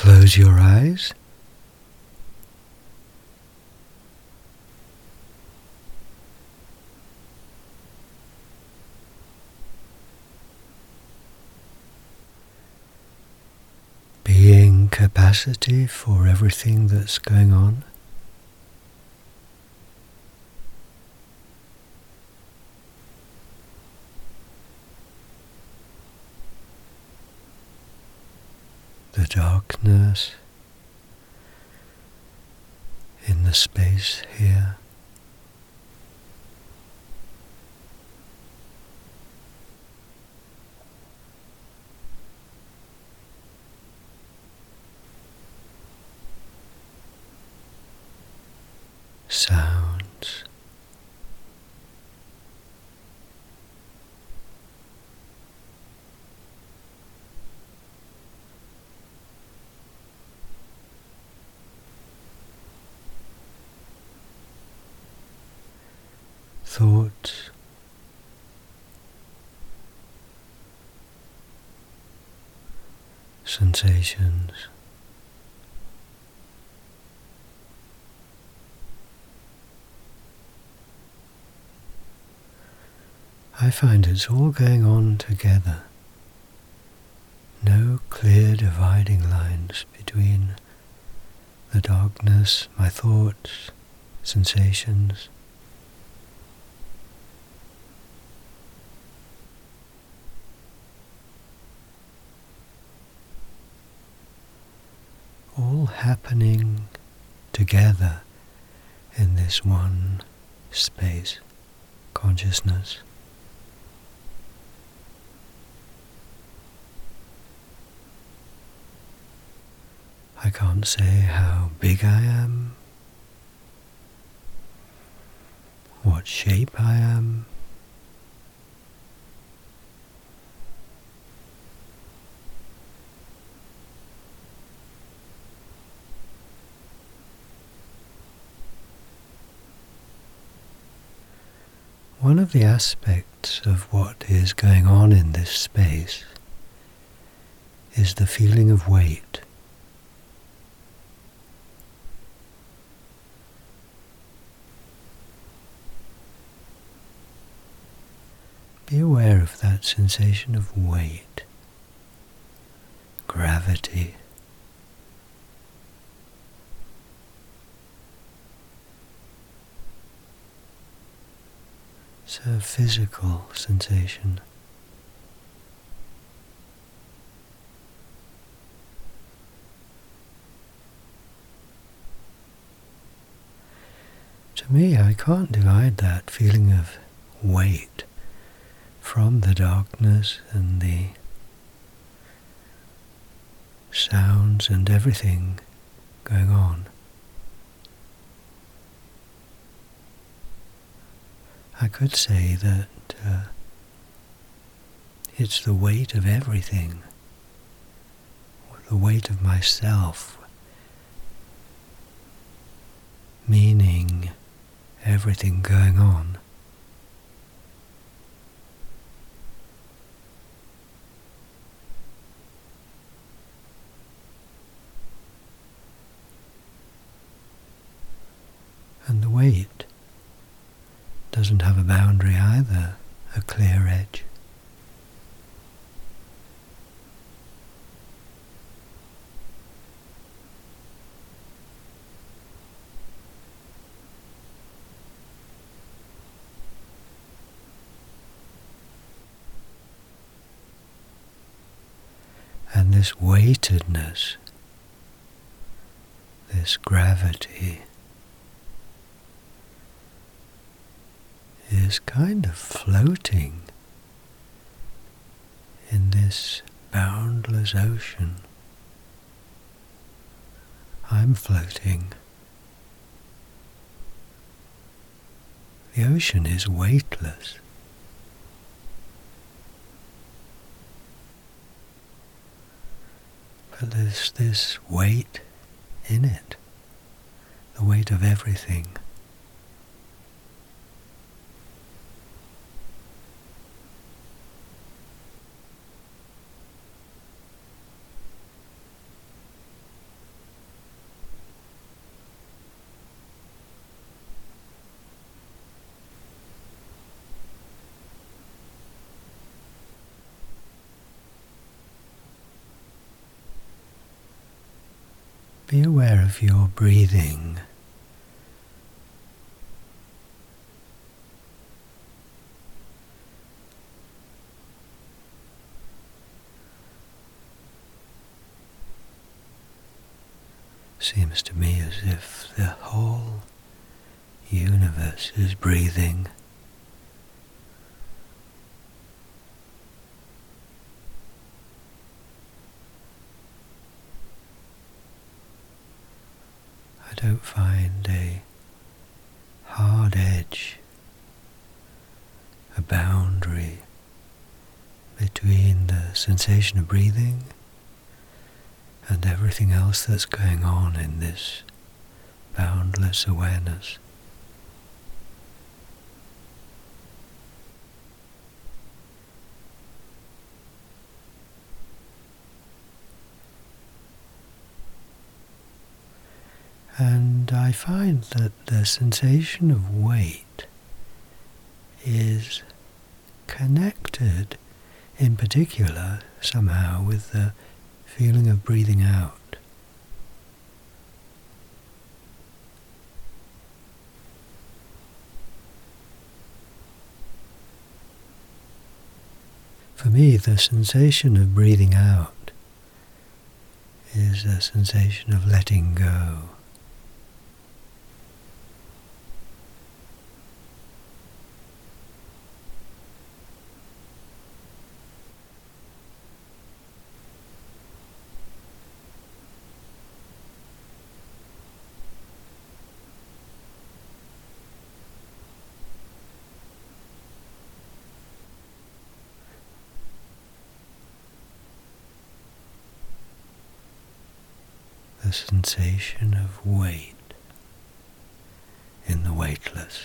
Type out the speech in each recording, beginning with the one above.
close your eyes. Being capacity for everything that's going on. The darkness in the space here. Sounds. Thoughts. Sensations. I find it's all going on together. No clear dividing lines between the darkness, my thoughts, sensations. All happening together in this one space, consciousness. I can't say how big I am, what shape I am. One of the aspects of what is going on in this space is the feeling of weight. Be aware of that sensation of weight, gravity. It's a physical sensation. To me, I can't divide that feeling of weight from the darkness and the sounds and everything going on. I could say that it's the weight of everything, or the weight of myself, meaning everything going on. And the weight doesn't have a boundary either, a clear edge. And this weightedness, this gravity, is kind of floating in this boundless ocean. I'm floating. The ocean is weightless. But there's this weight in it, the weight of everything. be aware of your breathing. Seems to me as if the whole universe is breathing. I don't find a hard edge, a boundary between the sensation of breathing and everything else that's going on in this boundless awareness. And I find that the sensation of weight is connected in particular somehow with the feeling of breathing out. For me, the sensation of breathing out is a sensation of letting go. The sensation of weight in the weightless.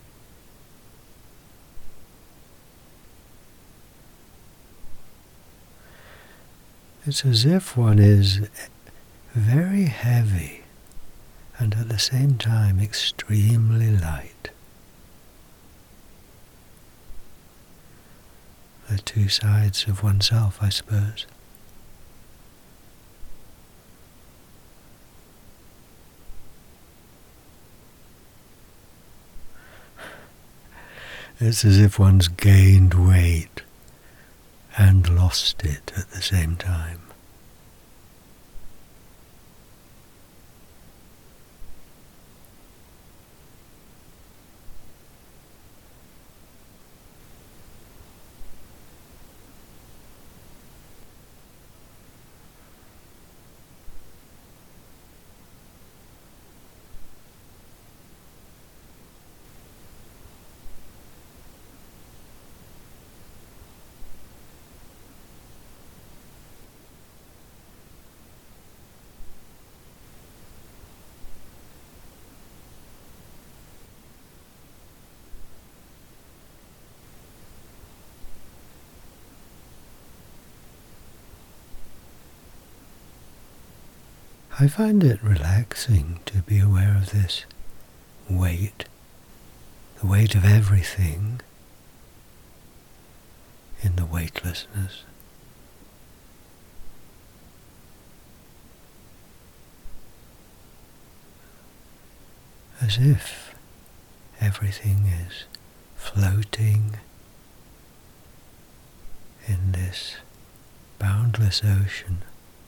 It's as if one is very heavy and at the same time extremely light. The two sides of oneself, I suppose. It's as if one's gained weight and lost it at the same time. I find it relaxing to be aware of this weight, the weight of everything in the weightlessness. As if everything is floating in this boundless ocean.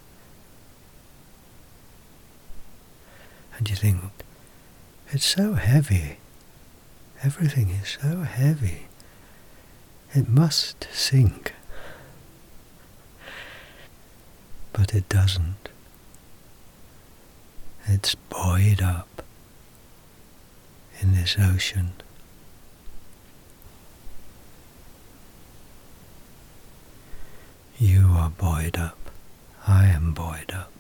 And you think, it's so heavy, everything is so heavy, it must sink. But it doesn't. It's buoyed up in this ocean. You are buoyed up, I am buoyed up.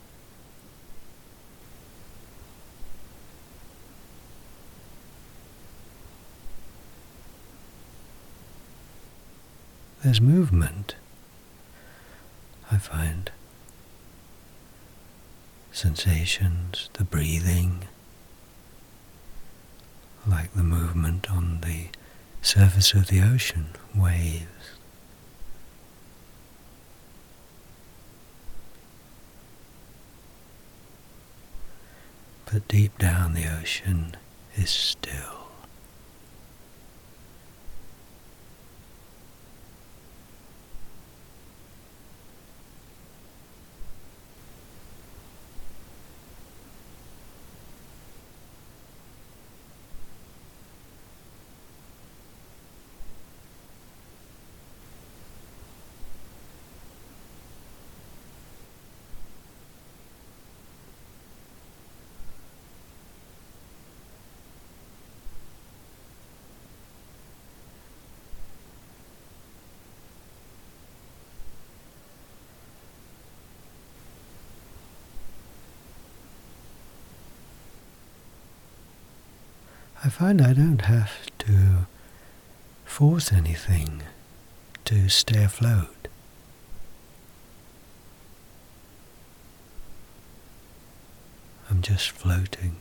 There's movement, I find. Sensations, the breathing, like the movement on the surface of the ocean, waves. but deep down the ocean is still. I find I don't have to force anything to stay afloat. I'm just floating.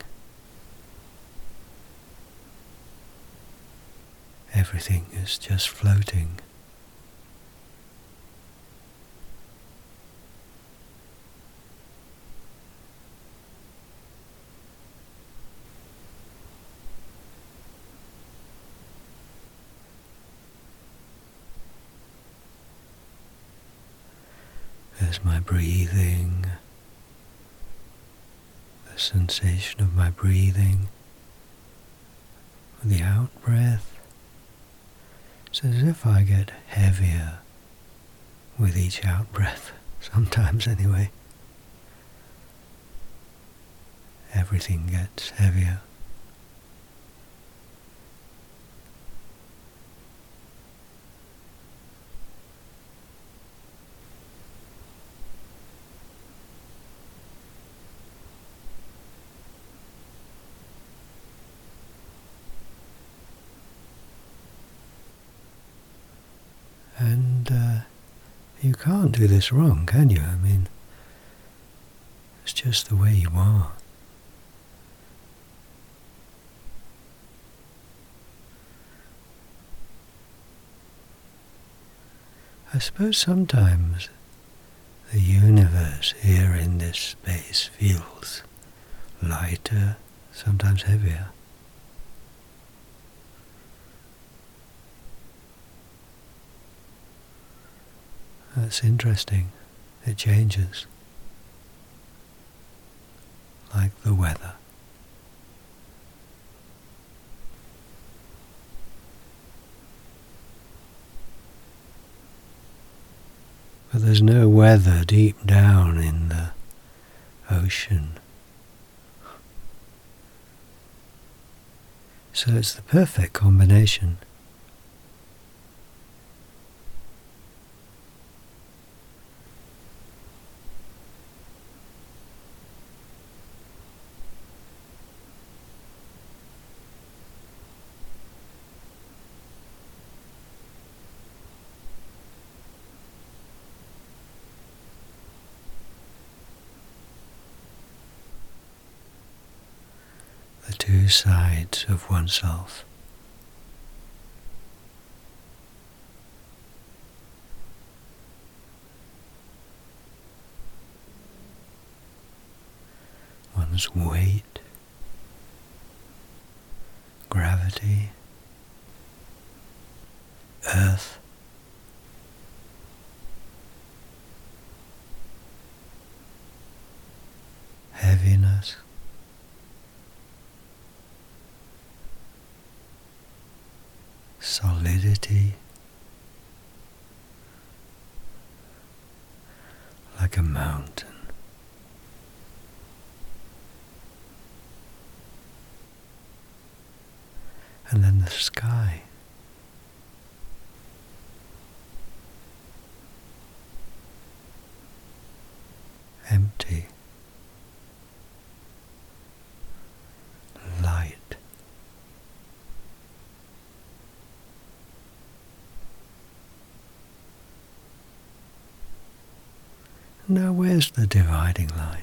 Everything is just floating. There's my breathing, the sensation of my breathing, the out-breath. It's as if I get heavier with each out-breath, sometimes anyway. Everything gets heavier. And you can't do this wrong, can you? I mean, it's just the way you are. I suppose sometimes the universe here in this space feels lighter, sometimes heavier. That's interesting. It changes, like the weather. But there's no weather deep down in the ocean. So it's the perfect combination. The two sides of oneself. One's weight, gravity, earth, heaviness, solidity, like a mountain. And then the sky. Empty. Light. Now where's the dividing line?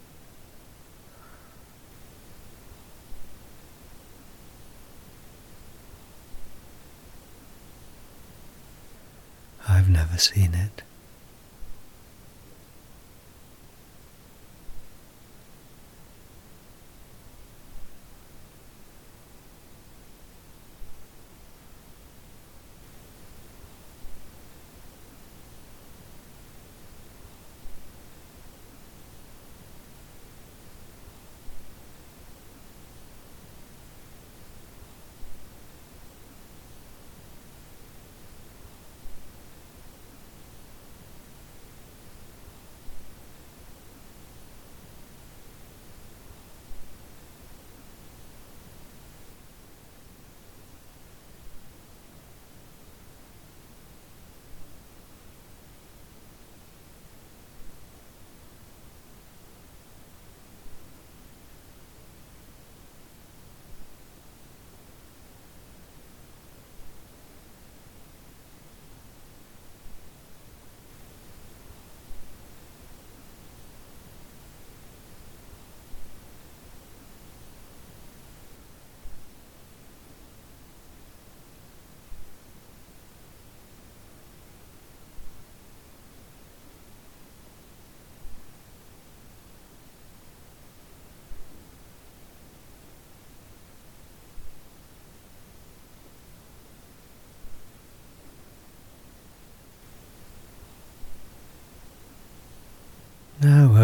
I've never seen it.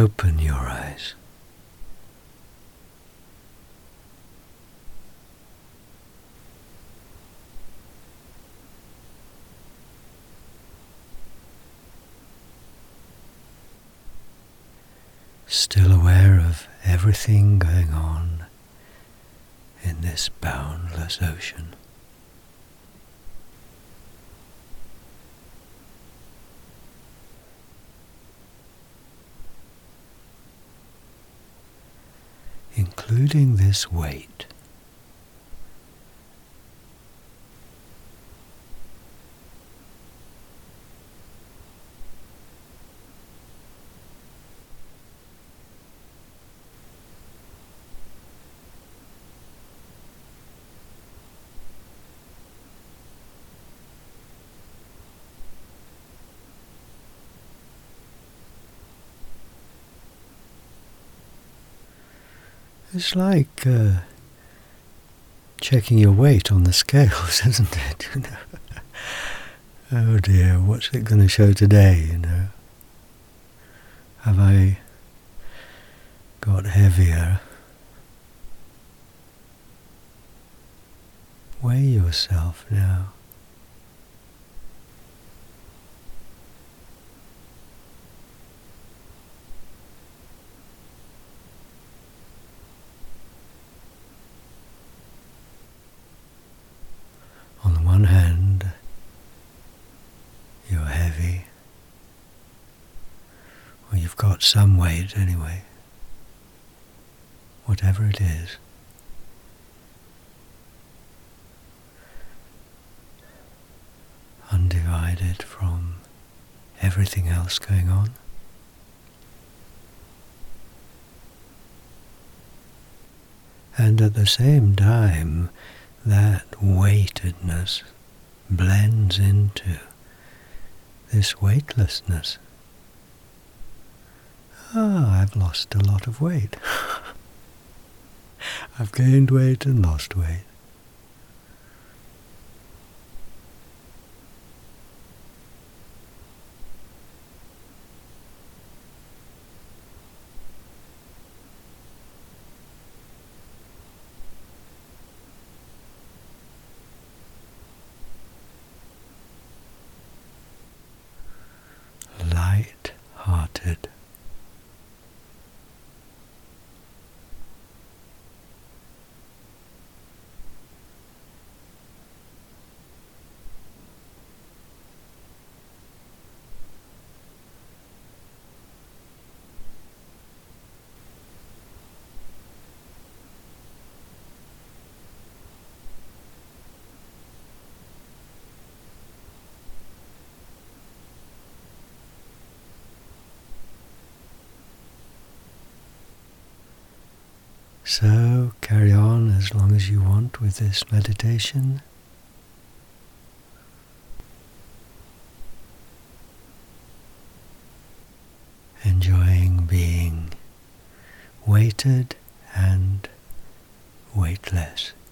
open your eyes. Still aware of everything going on in this boundless ocean. Including this weight. It's like checking your weight on the scales, isn't it? You know? Oh dear, what's it going to show today, you know? Have I got heavier? Weigh yourself now. On the one hand, you're heavy, or you've got some weight anyway, whatever it is. Undivided from everything else going on. And at the same time, that weightedness blends into this weightlessness. I've lost a lot of weight. I've gained weight and lost weight. Light-hearted. So carry on as long as you want with this meditation. Enjoying being weighted and weightless.